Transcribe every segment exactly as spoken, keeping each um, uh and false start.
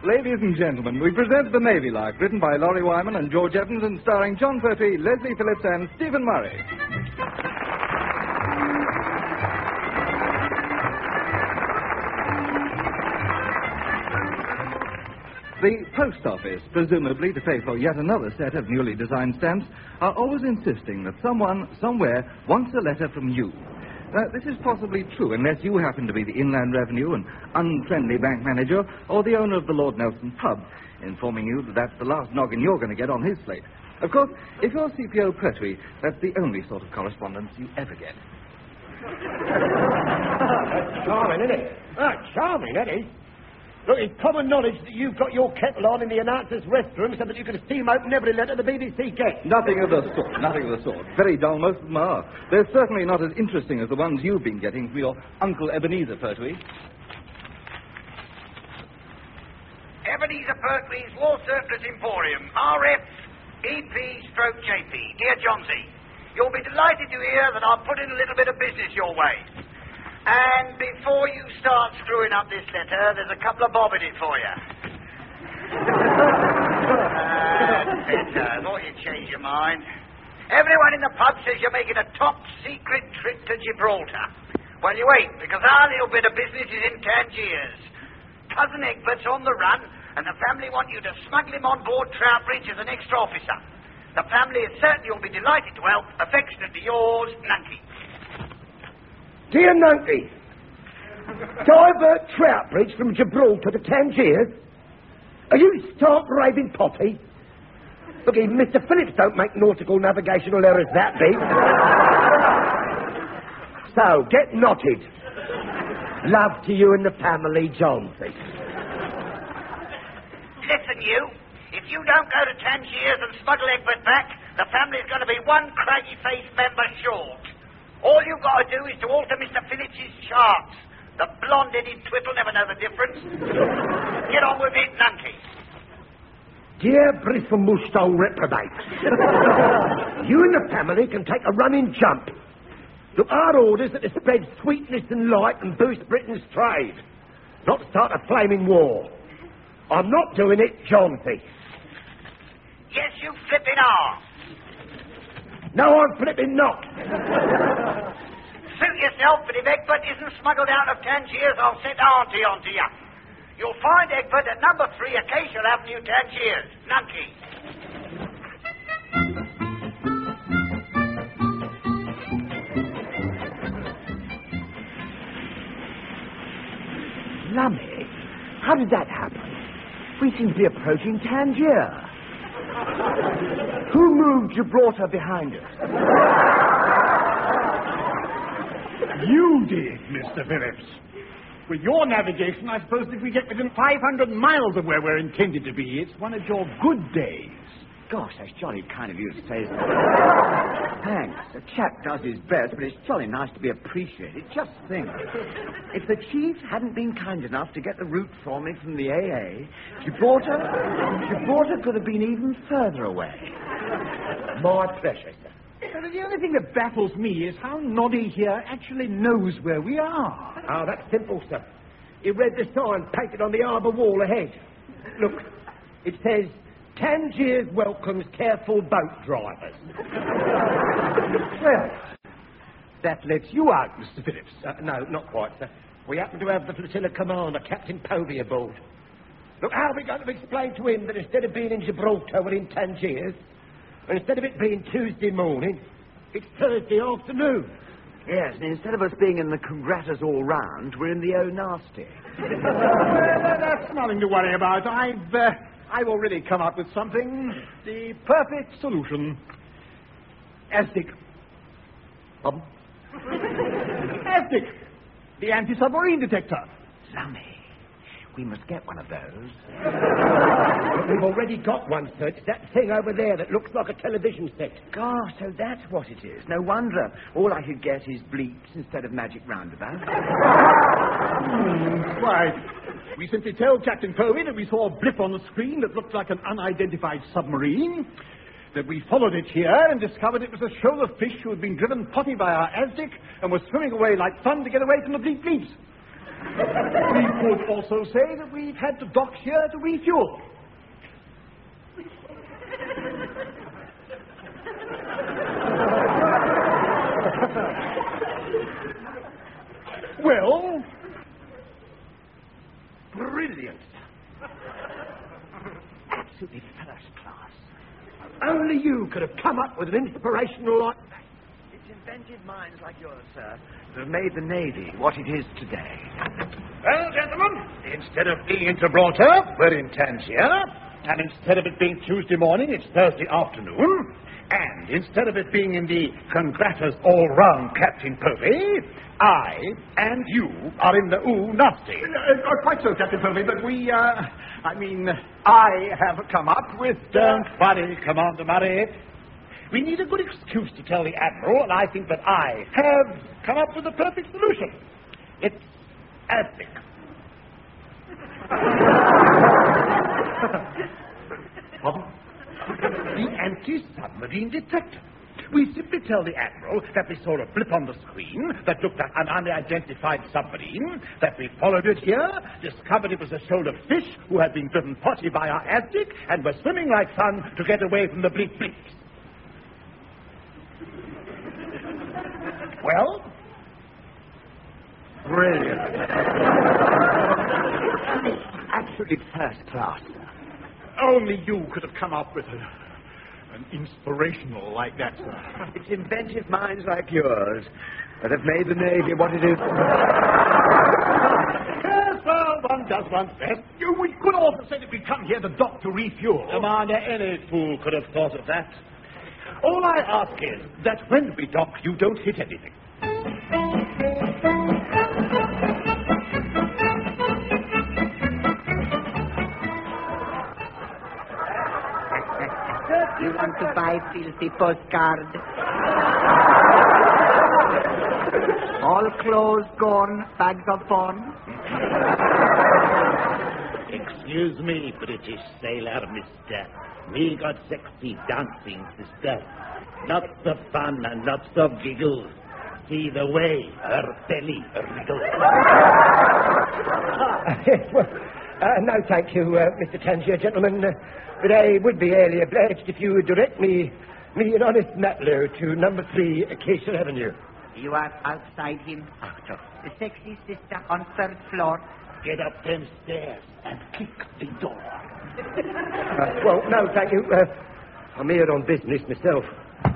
Ladies and gentlemen, we present The Navy Lark, written by Laurie Wyman and George Evans and starring John Pertwee, Leslie Phillips and Stephen Murray. The post office, presumably to pay for yet another set of newly designed stamps, are always insisting that someone, somewhere, wants a letter from you. Uh, this is possibly true unless you happen to be the Inland Revenue and unfriendly bank manager or the owner of the Lord Nelson pub, informing you that that's the last noggin you're going to get on his slate. Of course, if you're C P O Pertwee, that's the only sort of correspondence you ever get. That's charming, isn't it? Ah, charming, isn't it? Look, it's common knowledge that you've got your kettle on in the announcer's restroom so that you can steam open every letter the B B C gets. Nothing of the sort, nothing of the sort. Very dull, most of them are. They're certainly not as interesting as the ones you've been getting from your Uncle Ebenezer Pertwee. Ebenezer Pertwee's War Surplus Emporium, R F E P stroke J P. Dear Johnsy, you'll be delighted to hear that I've put in a little bit of business your way. And before you start screwing up this letter, there's a couple of bob in it for you. uh, better. I thought you'd change your mind. Everyone in the pub says you're making a top-secret trip to Gibraltar. Well, you ain't, because our little bit of business is in Tangiers. Cousin Egbert's on the run, and the family want you to smuggle him on board Troutbridge as an extra officer. The family is certain you'll be delighted to help. Affectionately yours, Nunky. Dear Nunky, divert Troutbridge from Gibraltar to Tangiers? Are you stark raving potty? Look, even Mister Phillips don't make nautical navigational errors that big. So, get knotted. Love to you and the family, Johnsy. Listen, you. If you don't go to Tangiers and smuggle Egbert back, the family's going to be one craggy-faced member short. All you've got to do is to alter Mister Phillips's charts. The blonde-headed twit will never know the difference. Get on with it, Nunky. Dear bristle-moushed old reprobate, you and the family can take a running jump. Look, our orders are to spread sweetness and light and boost Britain's trade, not start a flaming war. I'm not doing it, Johnsy. Yes, you flipping are. No, I'm flipping not. Suit yourself, but if Egbert isn't smuggled out of Tangiers, I'll send Auntie on to you. You'll find Egbert at number three Acacia Avenue, Tangiers. Nunky. Lummy, how did that happen? We seem to be approaching Tangier. Who moved Gibraltar behind us? You did, Mister Phillips. With your navigation, I suppose if we get within five hundred miles of where we're intended to be, it's one of your good days. Gosh, that's jolly kind of you to say that. Thanks. A chap does his best, but it's jolly nice to be appreciated. Just think. If the chief hadn't been kind enough to get the route for me from the A A, Gibraltar, Gibraltar could have been even further away. My pleasure, sir. But the only thing that baffles me is how Noddy here actually knows where we are. Oh, that's simple, sir. He read the sign painted on the harbour wall ahead. Look, it says, Tangiers welcomes careful boat drivers. Well, that lets you out, Mister Phillips. Uh, no, not quite, sir. We happen to have the flotilla commander, Captain Povey, aboard. Look, how are we going to explain to him that instead of being in Gibraltar, we're in Tangiers? And instead of it being Tuesday morning, it's Thursday afternoon. Yes, and instead of us being in the Congratas all round, we're in the Oh Nasty. Well, that's nothing to worry about. I've, uh, I've already come up with something. The perfect solution. Aztec. Um? Aztec. The anti-submarine detector. Lummy, we must get one of those. But we've already got one, sir. It's that thing over there that looks like a television set. Gosh, so that's what it is. No wonder. All I could get is bleeps instead of magic roundabouts. Hmm, right. We simply tell Captain Povey that we saw a blip on the screen that looked like an unidentified submarine, that we followed it here and discovered it was a shoal of fish who had been driven potty by our Aztec and was swimming away like fun to get away from the bleep bleeps. We could also say that we've had to dock here to refuel. Well, Brilliant. Absolutely first class. Only you could have come up with an inspirational like that. It's inventive minds like yours, sir, that have made the Navy what it is today. well, gentlemen, instead of being in Gibraltar, we're in Tangier. And instead of it being Tuesday morning, it's Thursday afternoon. And instead of it being in the Congratas all-round Captain Povey, I and you are in the ooh nasty. Uh, uh, quite so, Captain Povey, but we, uh, I mean, I have come up with... Don't worry, Commander Murray. We need a good excuse to tell the Admiral, and I think that I have come up with the perfect solution. It's Aztec. Pardon? The anti-submarine detector. We simply tell the Admiral that we saw a blip on the screen that looked like an unidentified submarine, that we followed it here, discovered it was a shoal of fish who had been driven potty by our Aztec, and were swimming like fun to get away from the bleak bleaks. Well? Brilliant. Absolutely first class. Only you could have come up with a, an inspirational like that, sir. It's inventive minds like yours that have made the Navy what it is. Yes, well, one does one's best. You, we could also say that we come here to dock to refuel. Commander, any fool could have thought of that. All I ask is that when we dock, you don't hit anything. You want to buy filthy postcard? All clothes gone, bags of fun. Excuse me, British sailor, mister. We got sexy dancing, sister. Lots of fun and lots of giggles. See the way her belly wriggles. well, uh, no, thank you, uh, Mister Tangier, gentlemen. Uh, but I would be highly obliged if you would direct me, me an honest Matlow, to number three, Acacia Avenue. You are outside him. The sexy sister on third floor. Get up them stairs and kick the door. Uh, well, no, thank you. Uh, I'm here on business myself.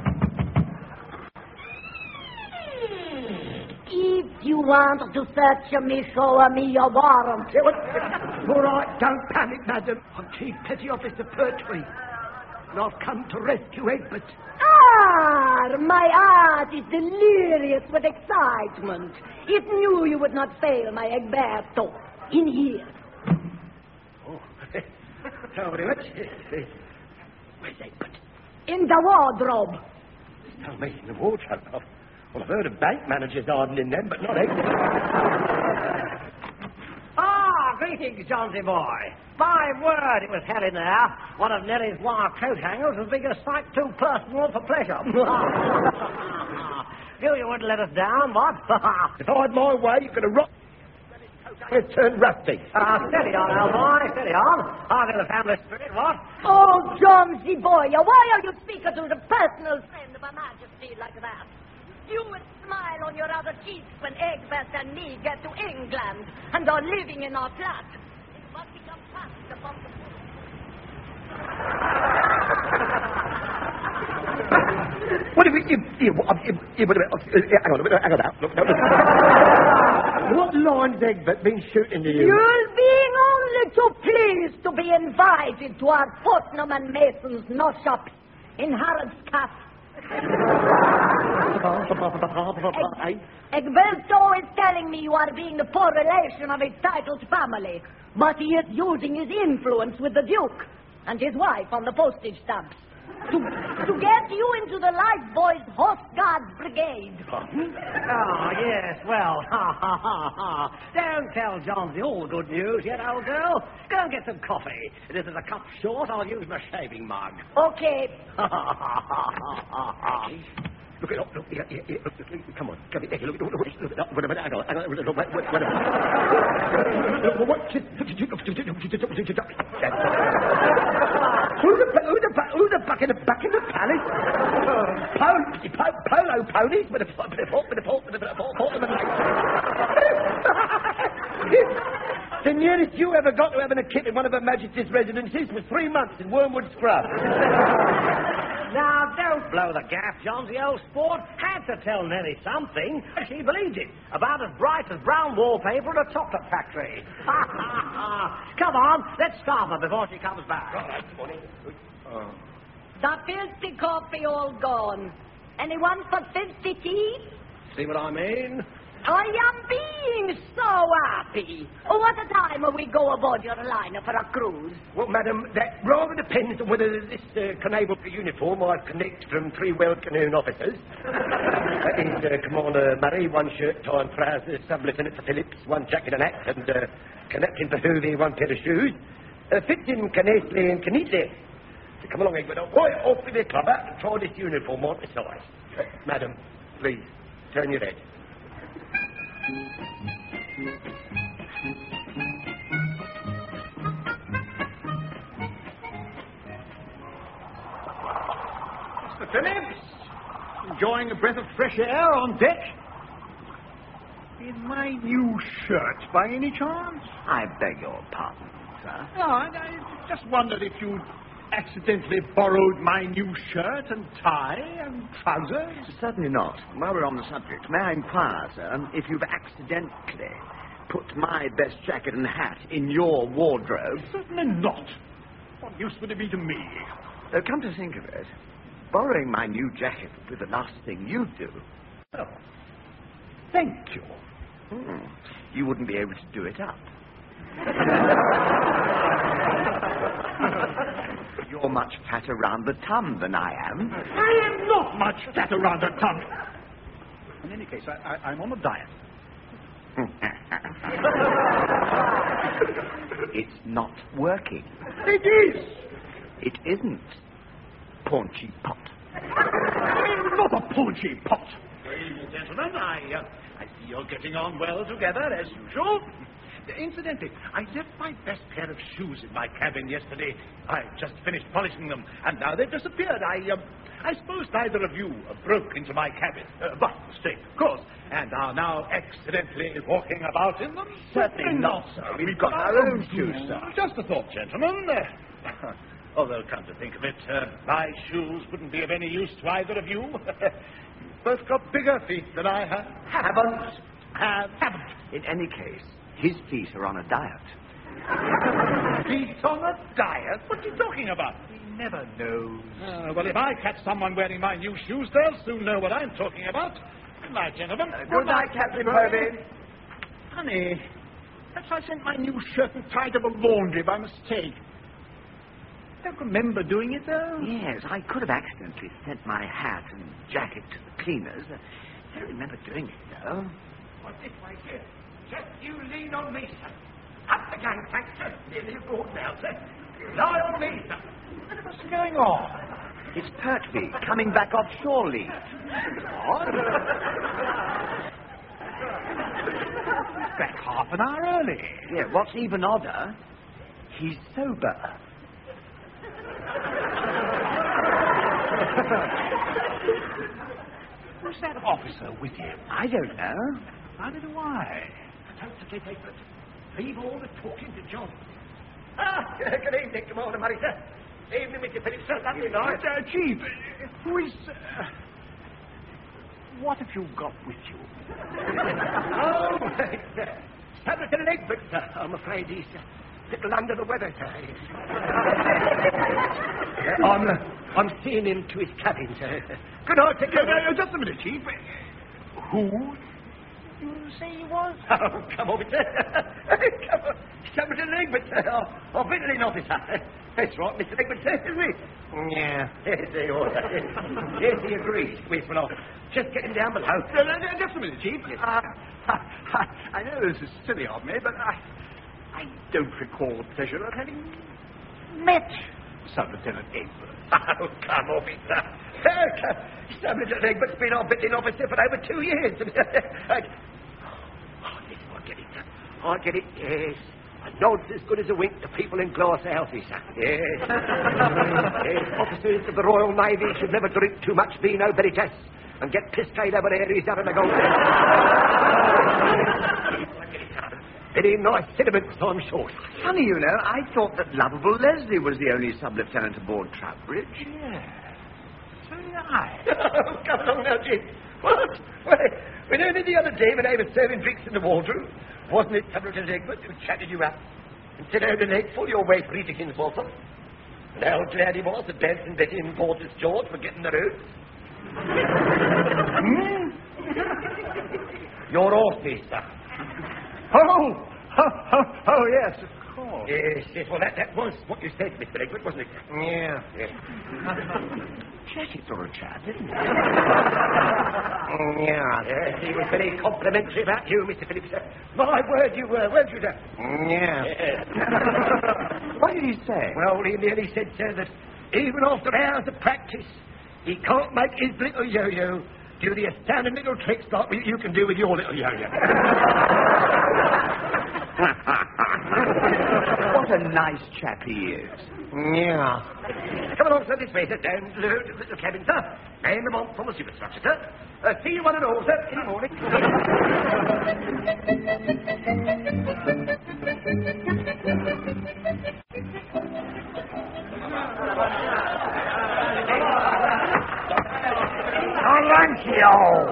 If you want to search me, show me your warrant. Yeah, well, all right, don't panic, madam. I'm Chief Petty Officer Pertwee, and I've come to rescue Egbert. Ah, my heart is delirious with excitement. It knew you would not fail, my Egberto. In here. Oh, thank you very much. Where's Egbert? In the wardrobe. Tell me, in the wardrobe. I've, well, I've heard of bank managers hiding in them, but not Egbert. Ah, greetings, Johnsy boy. My word, it was hell in there. One of Nelly's wire coat hangers was being a sight too personal for pleasure. You, you wouldn't let us down, what? If I had my way, you could have rocked. It's turned rusty. Ah, uh, steady on, old boy, steady on. I'll get the family spirit, what? Oh, Johnsy boy, why are you speaking to the personal friend of Her Majesty like that? You would smile on your other cheeks when Egbert and me get to England and are living in our flat. It must become fast upon the What if you... you, you, you, you hang on a minute, hang on now. Look, look, look. What line's Egbert been shooting to you? You're being only too pleased to be invited to our Putnam and Mason's no shop in Harrod's Caff. Eg- Egberto is telling me you are being the poor relation of his titled family, but he is using his influence with the Duke and his wife on the postage stamps to, to get you into the Lifeboys Horse Guards Brigade. Oh, yes, well, ha, ha, ha, ha. Don't tell Johnsy all the good news yet, old girl. Go and get some coffee. And if there's a cup short, I'll use my shaving mug. Okay. Look at, look, yeah, yeah, yeah, look, look, come on, come here, look, look, look, look, look, wait a minute, hang on, hang on, look, look, wait, wait, wait a minute. Look, what, who's the, who's the, who's the back in the, back in the palace? Polo, po- polo ponies with a, with a, with a, with a, with a, with a, with a, the nearest you ever got to having a kip in one of Her Majesty's residences was three months in Wormwood Scrub. Now, don't blow the gaff, John. The old sport had to tell Nellie something. She believed it. About as bright as brown wallpaper at a chocolate factory. Come on, let's stop her before she comes back. All right, good morning. Oh. The filthy coffee all gone. Anyone for filthy tea? See what I mean? I am being so happy. Oh, what a time will we go aboard your liner for a cruise? Well, madam, that rather depends on whether this uh, canable uniform I've connected from three well-canoed officers. That is uh, Commander Murray, one shirt, tie and trousers, Sub-Lieutenant Phillips, one jacket and hat, and uh, Captain Behovey, one pair of shoes. Uh, fits in canestly and canitely. So come along, Egbert. Right off with the club out and try this uniform on the size. Uh, madam, please, turn your head. Mister Phillips, enjoying a breath of fresh air on deck? In my new shirt, by any chance? I beg your pardon, sir. No, I, I just wondered if you'd accidentally borrowed my new shirt and tie and trousers. Certainly not. While we're on the subject, may I inquire, sir, if you've accidentally put my best jacket and hat in your wardrobe? Certainly not. What use would it be to me? Uh, come to think of it, borrowing my new jacket would be the last thing you'd do. Oh, thank you. Hmm. You wouldn't be able to do it up. You're much fatter round the tum than I am. I am not much fatter round the tum. In any case, I, I, I'm on a diet. It's not working. It is. It isn't. Paunchy pot. I'm not a paunchy pot. Ladies and gentlemen, I, uh, I see you're getting on well together, as usual. Incidentally, I left my best pair of shoes in my cabin yesterday. I just finished polishing them, and now they've disappeared. I, uh, I suppose neither of you uh, broke into my cabin, uh, by mistake, of course, and are now accidentally walking about in them. Certainly not, sir. We've, We've got, got our own shoes, sir. Just a thought, gentlemen. Uh, although, come to think of it, uh, my shoes wouldn't be of any use to either of you. You've both got bigger feet than I have. Haven't. Have. Haven't. In any case, his feet are on a diet. Feet on a diet? What are you talking about? He never knows. Uh, well, if I catch someone wearing my new shoes, they'll soon know what I'm talking about. Good night, gentlemen. Uh, good night, Captain Purdy. Honey, perhaps I sent my new shirt and tie to the laundry by mistake. I don't remember doing it, though. Yes, I could have accidentally sent my hat and jacket to the cleaners. I don't remember doing it, though. What's this way, here? Just you lean on me, sir. Up the gangplank, sir. Nearly aboard now, sir. Lie on me, sir. What's going on? It's Pertwee, coming back offshore leave. What? Back half an hour early. Yeah, what's even odder, he's sober. Who's that officer with him? I don't know. Neither do I. Don't forget, Egbert. Leave all the talking to John. Ah, good evening, Commander Murray, sir. Evening, Mister Phillips, sir. Lovely night. Uh, Chief, uh, who is... Uh, what have you got with you? Oh, it's uh, Sub-Lieutenant Egbert, sir. I'm afraid he's uh, a little under the weather, sir. uh, I'm, uh, I'm seeing him to his cabin, sir. Good night, sir. Uh, uh, just a minute, Chief. Who... you say he was? Oh, come on, sir. Come on. Sub-Lieutenant Egbert, sir. Our, our visiting officer. That's right, Mister Egbert, sir, isn't it? Yeah. Yes, he was. Yes, he agrees. Wait, well, I'll just get him down below. No, no, no, just a minute, Chief. Uh, I, I, I know this is silly of me, but I, I don't recall the pleasure of having met Sub-Lieutenant Egbert. Oh, come off it, sir. Sublet Egbert's been our bitten officer for over two years. I, oh, yes, I get it. I get it, yes. A nod's as good as a wink to people in glass houses. Yes. Yes, officers of the Royal Navy should never drink too much vino veritas and get pissed over their ears out of the gold. Very nice sentiments, I'm sure. Funny, you know, I thought that lovable Leslie was the only sub-lieutenant aboard Troutbridge. Yeah. So did I. Oh, come along now, Jim. What? Well, when only the other day when I was serving drinks in the wardroom, wasn't it Sublieutenant Egbert who chatted you up and said I had an egg full your way Rita Kinswater? And how glad he was that Danson Betty and Porter's George were getting the roots? Hmm? Your horses, sir. Oh, oh, oh, oh, yes, of course. Yes, yes, well, that, that was what you said, Mister Egbert, wasn't it? Yeah, yes. Chatty sort of chap, isn't he? Yeah, yes, he was very complimentary about you, Mister Phillips. Uh, my word, you were, weren't you, sir? Yeah. Yes. What did he say? Well, he nearly said, sir, that even after hours of practice, he can't make his little yo-yo do the astounding little tricks like you can do with your little yo-yo. What a nice chap he is. Yeah. Come along, sir, this way, sir, down to the little cabin, sir. And the monk from the superstructure, sir. Uh, see you one and all, sir, in the morning. Horatio!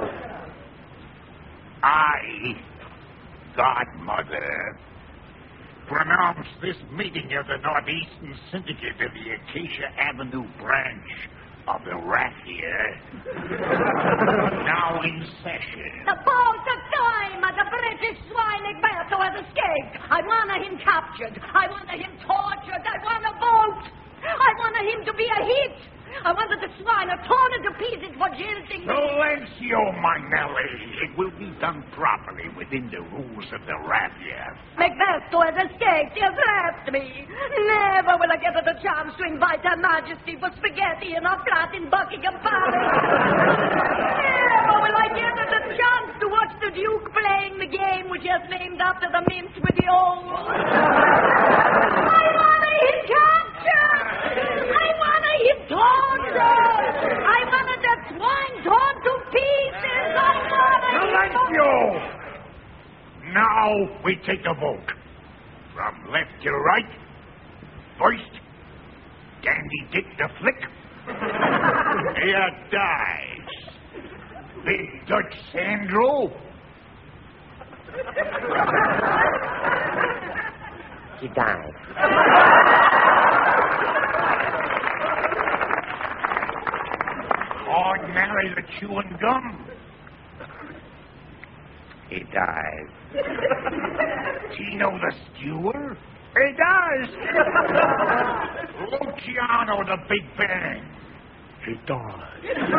I, Godmother, pronounce this meeting of the Northeastern Syndicate of the Acacia Avenue branch of the Raffia now in session. The boat of time! The British swine Egberto has escaped! I want him captured! I want him tortured! I want a vote! I want him to be a hit! I wanted the swine torn into pieces for jilting me. Silencio, my Nelly. It will be done properly within the rules of the Raffia. Macbeth has escaped. He has left me. Never will I get the chance to invite Her Majesty for spaghetti in a flat in Buckingham Palace. Never will I get the chance to watch the Duke playing the game which he has named after the mint with the old. I want him captured. I want him tortured. I wanted that swine torn to pieces. I wanted Silencio! Now we take a vote. From left to right. First, Dandy Dick the Flick. Here dies. Big Dutch Sandro. He died. Hard Mary the chewing gum. He dies. Tino the skewer. He dies. Luciano the Big Bang. He dies.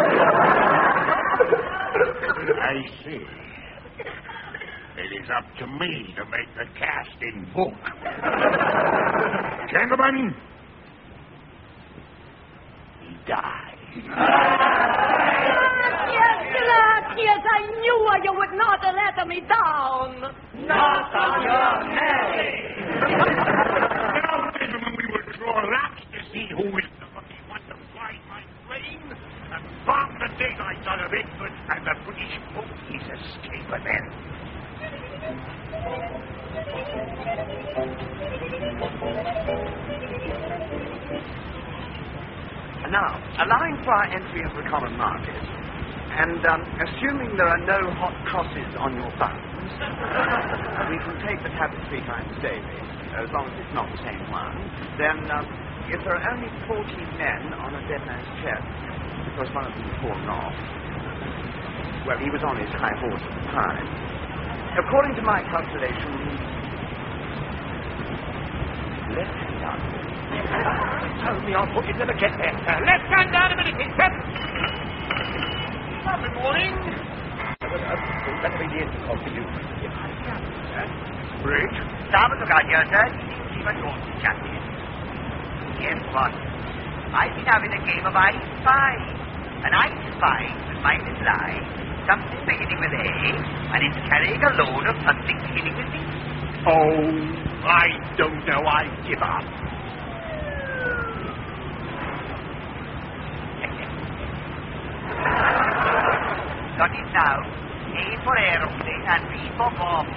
I see. It is up to me to make the casting book. Gentlemen, he dies. Yes, yes, I knew you would not let me down. Not on your Mary. Now, gentlemen, we will draw lots to see who is the lucky one to fly my plane and bomb the daylights out of England and the British hope he's escaping then. Now, allowing for our entry into the common market, and um, assuming there are no hot crosses on your buns, we can take the habit three times daily, as long as it's not the same one. Then, um, if there are only fourteen men on a dead man's chest, because one of them has fallen off, well, he was on his high horse at the time. According to my calculations, left hand up. Tell me, I thought you'd never get there, sir. Left hand down a minute, sir. Good morning. Better be the intercom for you. Bridge. Stop it, look out here, sir. Even yours, champion. Guess what? I've been having a game of I Spy. and I spy with my little eye something beginning with A, and it's carrying a load of something beginning with B. Oh, I don't know. I give up. Got it now. A for aeroplane and B for bomb.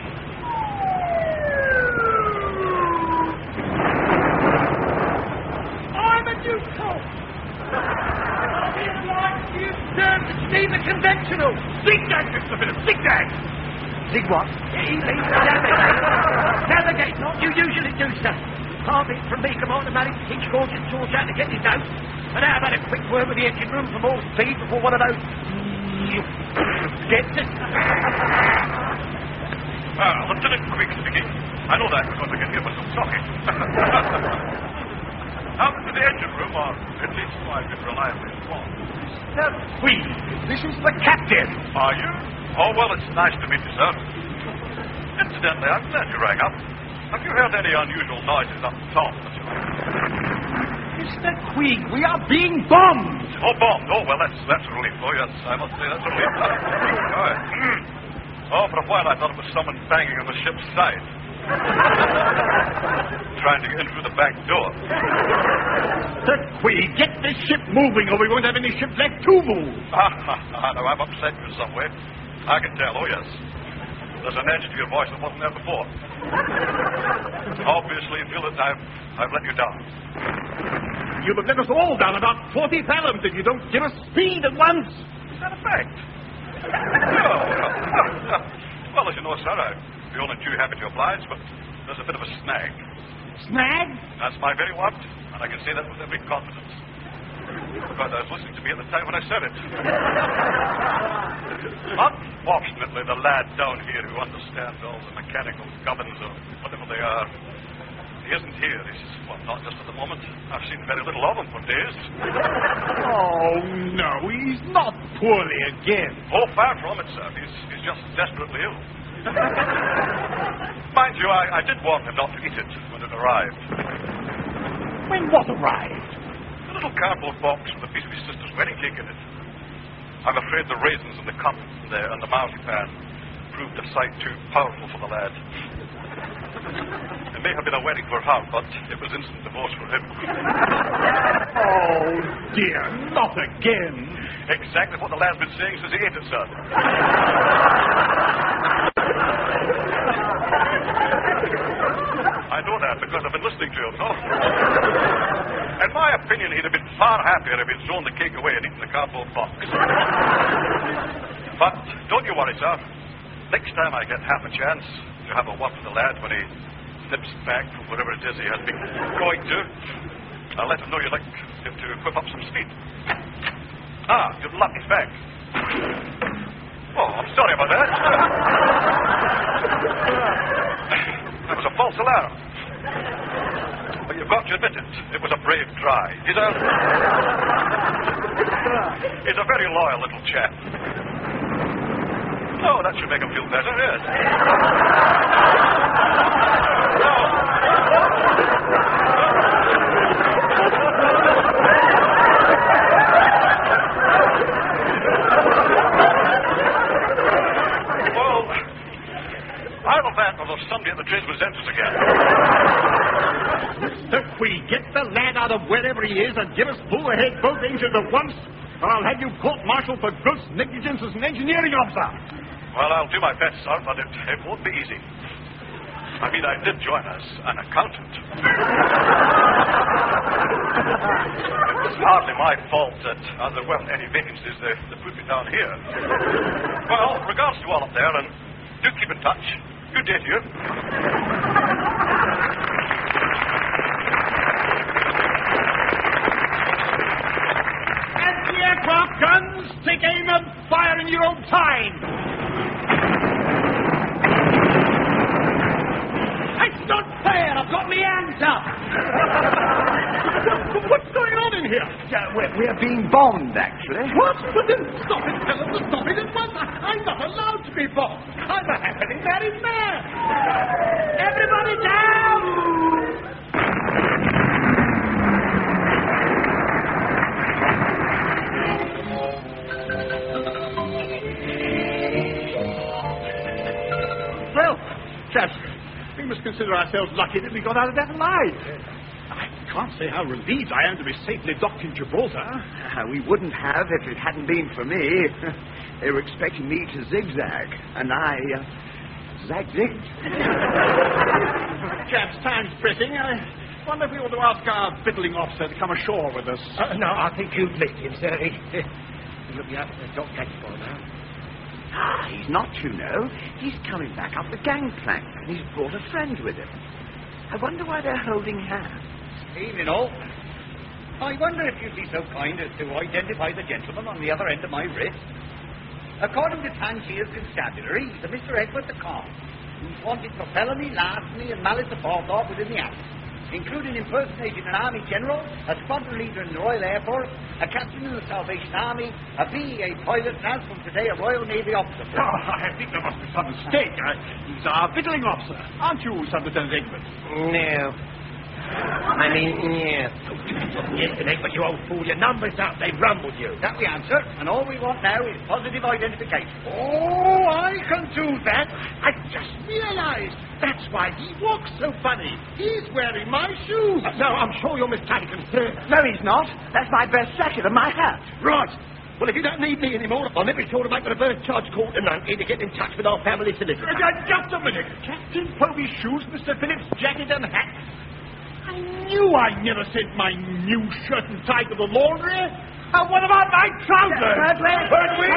I'm a neutral. It's like you turned to steam the conventional. Zigzag, Mister Phillips, zigzag! Zig what? Elaine, navigate. Navigate, not you usually do, sir. Hardly from me, Commander Malik, to teach Gorgeous George how to get his notes. And how about a quick word with the engine room for more speed before one of those gets us? Ah, Lieutenant Quigg speaking. I know that because I can hear myself talking. Out to the engine room, or at least so I've been reliably informed. Mister Quigg, this is the captain. Are you? Oh, well, it's nice to meet you, sir. Incidentally, I'm glad you rang up. Have you heard any unusual noises up top? Mister Quigg, we are being bombed. Oh, bombed. Oh, well, that's that's a relief. Oh, yes, I must say that's a relief. All right. Oh, for a while I thought it was someone banging on the ship's side. Trying to get in through the back door. Mister Quigg, get this ship moving or we won't have any ship left to move. Ah, ah, no, I've upset you in some way. I can tell, oh, yes. There's an edge to your voice that wasn't there before. Obviously, you feel that I've, I've let you down. You have let us all down about forty fathoms if you don't give us speed at once. Is that a fact? No. Well, as you know, sir, I'd be only too happy to oblige, but there's a bit of a snag. Snag? That's my very word, and I can say that with every confidence. Because I was listening to me at the time when I said it. Unfortunately, the lad down here who understands all the mechanical gubbins of whatever they are, he isn't here. He's, well, not just at the moment. I've seen very little of him for days. Oh, no, he's not poorly again. Oh, far from it, sir. He's, he's just desperately ill. Mind you, I, I did warn him not to eat it when it arrived. When what arrived? A little cardboard box with a piece of his sister's wedding cake in it. I'm afraid the raisins in the cup there and the marzipan proved a sight too powerful for the lad. It may have been a wedding for her, but it was instant divorce for him. Oh, dear, not again. Exactly what the lad's been saying since he ate it, sir. I know that because I've been listening to him, so. In my opinion, he'd have been far happier if he'd thrown the cake away and eaten the cardboard box. But don't you worry, sir. Next time I get half a chance to have a word with the lad when he nips back from wherever it is he has been going to, I'll let him know you'd like him to whip up some speed. Ah, good luck, he's back. Oh, I'm sorry about that. That was a false alarm. But you've got to admit it. It was a brave try. He's a... He's a very loyal little chap. Oh, that should make him feel better, yes. Well, either that or there's somebody at the tradesman's entrance again. Mister Quigg, get the lad out of wherever he is and give us full ahead both engines at once, or I'll have you court-martialed for gross negligence as an engineering officer. Well, I'll do my best, sir, but it, it won't be easy. I mean, I did join as an accountant. It was hardly my fault that as there weren't any vacancies, they, they put me down here. Well, regards to all up there, and do keep in touch. Good day to you. As the aircraft guns, take aim and fire in your own time. It's not fair. I've got my hands up. What's going on in here? Uh, we're, we're being bombed, actually. What? But then stop it, tell them to stop it at once. I'm not allowed to be bombed. I'm a happily married man. Everybody down! must consider ourselves lucky that we got out of that alive. I can't say how relieved I am to be safely docked in Gibraltar. Uh, we wouldn't have if it hadn't been for me. They were expecting me to zigzag, and I uh, zag-zigged. Chaps, time's pressing. I wonder if we ought to ask our fiddling officer to come ashore with us. Uh, no, I think you'd miss him, sir. He, he'll be out of the dock for now. Ah, he's not, you know. He's coming back up the gangplank, and he's brought a friend with him. I wonder why they're holding hands. Evening, all. I wonder if you'd be so kind as to identify the gentleman on the other end of my wrist. According to Tangier's constabulary, he's a Mister Edward the Con, who's wanted for felony, larceny, and malice aforethought within the Act, including impersonating an army general, a squadron leader in the Royal Air Force, a captain in the Salvation Army, a B E A pilot, and as from today, a Royal Navy officer. Oh, I think there must be some mistake. Uh, he's our fiddling officer, aren't you, Sir Lieutenant Egbert? No. I mean, yes. Yes, but you old fool, your number's up. They've rumbled you. That we answer, and all we want now is positive identification. Oh, I can do that. I just realized. That's why he walks so funny. He's wearing my shoes. Uh, no, I'm sure you're mistaken, sir. No, he's not. That's my best jacket and my hat. Right. Well, if you don't need me anymore, I'll never be sure to make a reverse charge call to Nunky to get in touch with our family solicitor. Uh, just a minute. Captain Povey's shoes, Mister Phillips' jacket and hat. I knew I never sent my new shirt and tie to the laundry. And what about my trousers? Pertwee! Pertwee!